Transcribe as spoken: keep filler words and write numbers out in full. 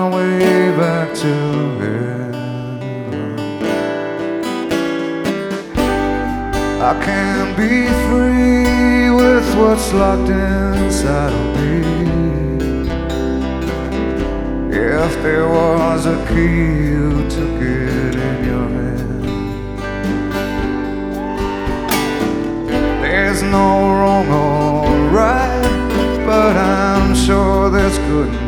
my way back to heaven. I can be free with what's locked inside of me. If there was a key, you took it in your hand. There's no wrong or right, but I'm sure there's good